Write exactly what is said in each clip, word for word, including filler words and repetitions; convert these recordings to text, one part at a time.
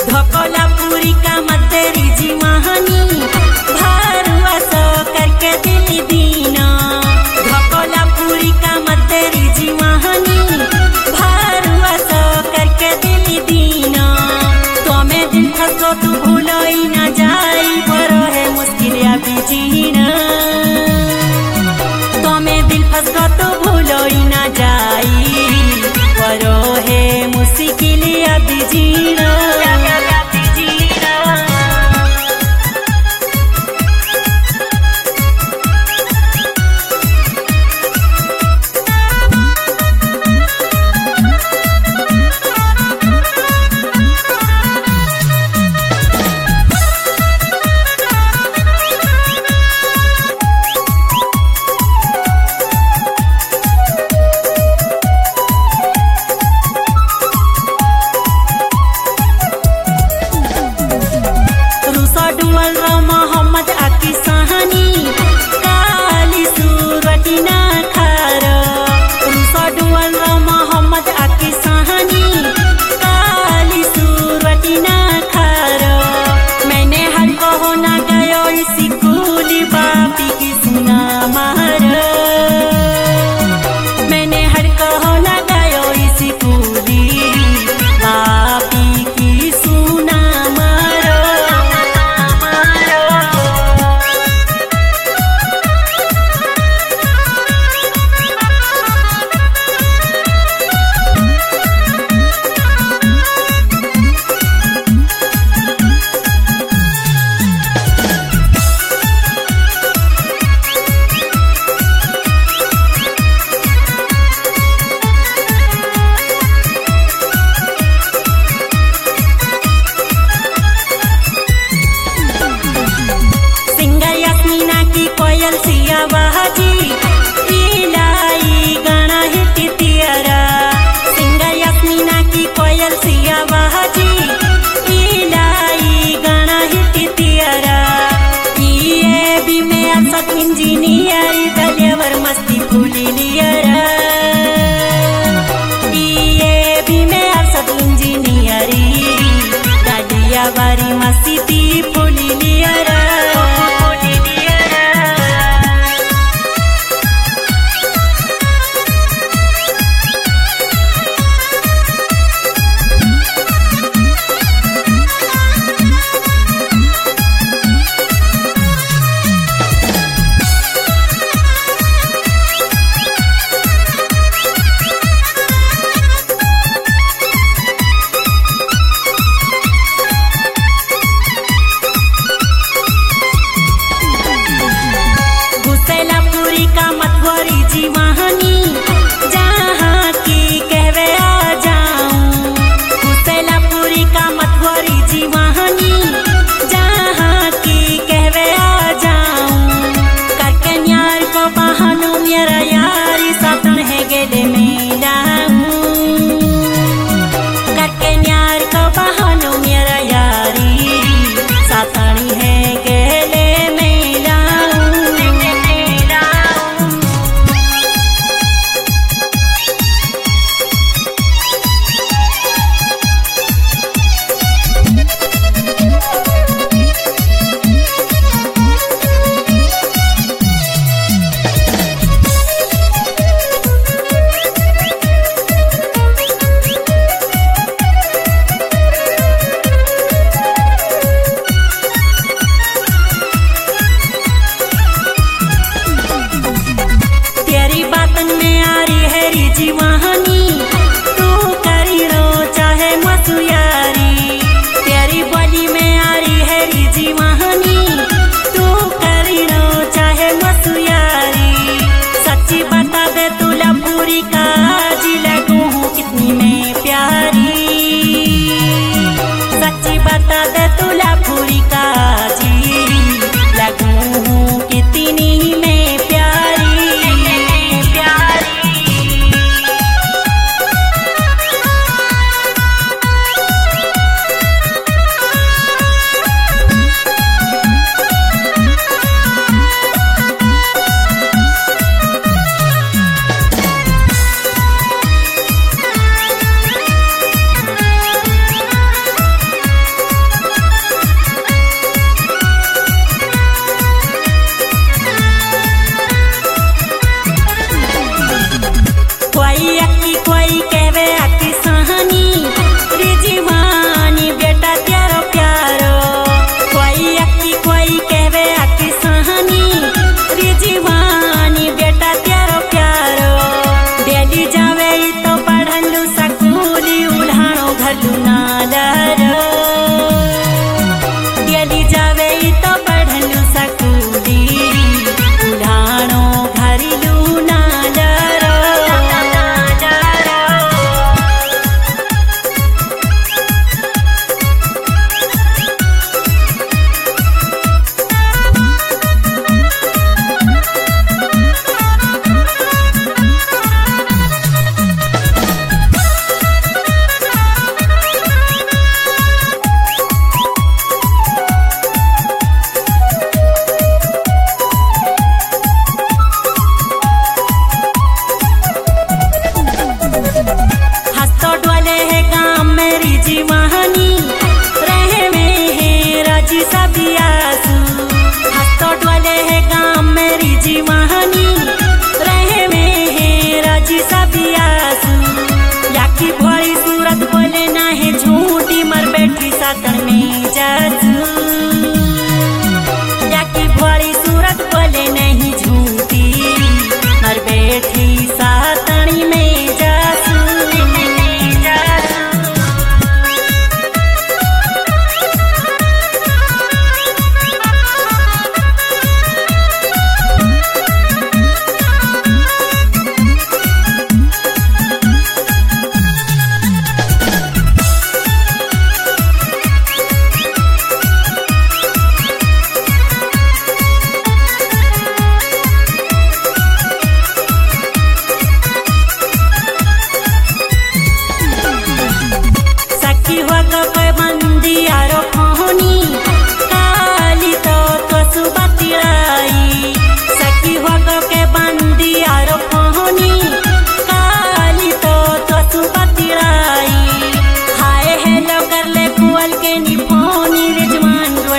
धकोला पूरी का मतेरी जी महानी भरुआ सो करके दिल दीना धकोला पूरी का मतेरी जी महानी भरुआ सो करके दिल दीना तो मैं दिल फसो तू भूलो ही ना जाई बरो है मुश्किल या बीजीना तो मैं दिल फसो तू भूलो ही ना जाई बरो है मुश्किल या बीजीना मोहम्मद आकी सहानी काली सूरती ना खारो रूसा डुअल मोहम्मद आकी सहानी काली सूरती ना खारो मैंने हर को होना गयो इसी कूली बापी की सुना मारो मैंने हर को होना गयो इसी कूली बापी की सुना मारो कोयल सिया बहाजी इलाई गाना हिट तियारा सिंगर यास्मीना की कोयल सिया बहाजी इलाई गाना हिट तियारा ये भी मैं असक इंजीनियर डलेवर मस्ती फूली लियरा ये भी मैं असक इंजीनियरी डालिया बारी मस्ती फूली लियरा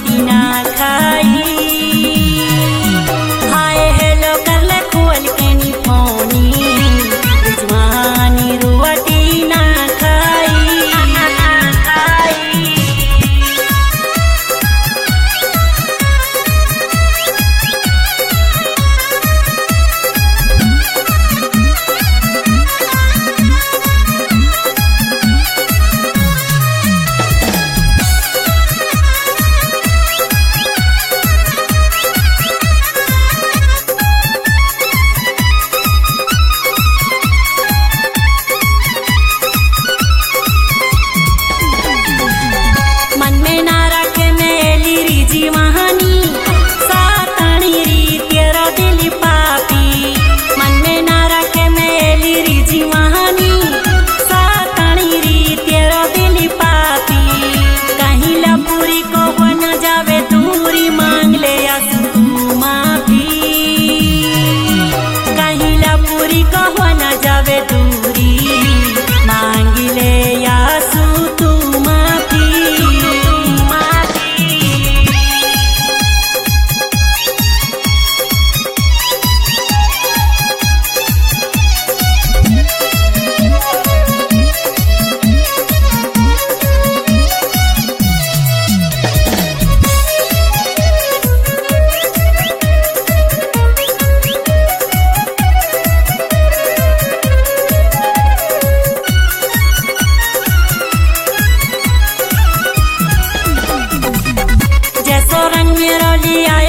रोटी ना खाई। हाय हेलो कर ले खोल के नी फोनी, रिजवानी रोटी ना खाई। जैसो रंग रोलिया